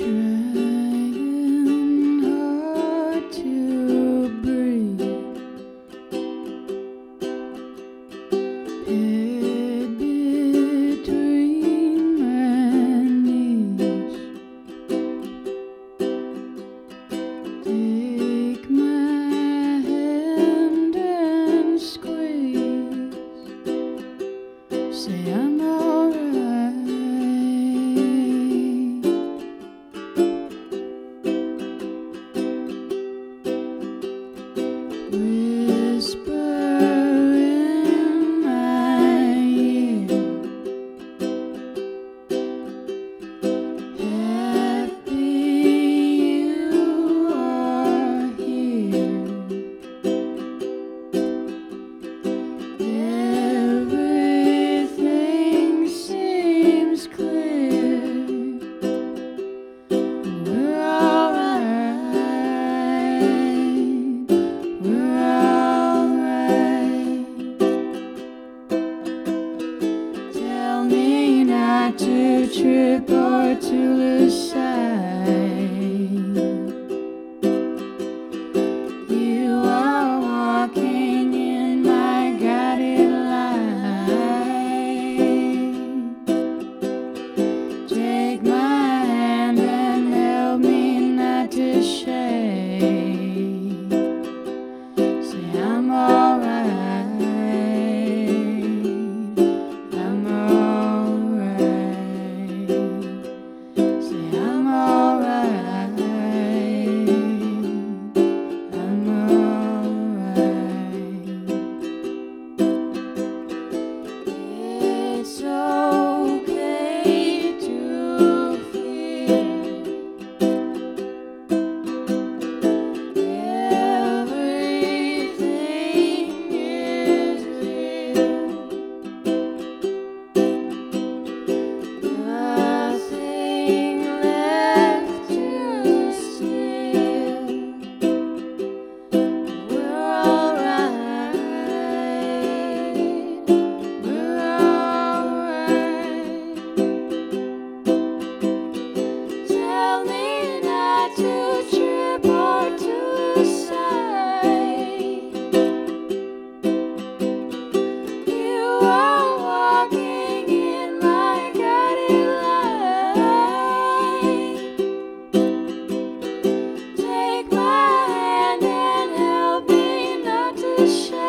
Trying hard to breathe, head between my knees. Take my hand and squeeze. Say I'm alright. Whisper in my ear, happy you are here. Everything seems clear. We're alright. We're alright. Tell me not to trip or to lose sight. You are walking in my guided light. Take my hand and help me not to shake. Say I'm alright. I'm alright. Say I'm alright. I'm alright. It's okay to feel everything is real. Nothing left to steal. We're alright. We're alright. Tell me not to trip or to sight. You are walking in my guided light. Take my hand and help me not to shine.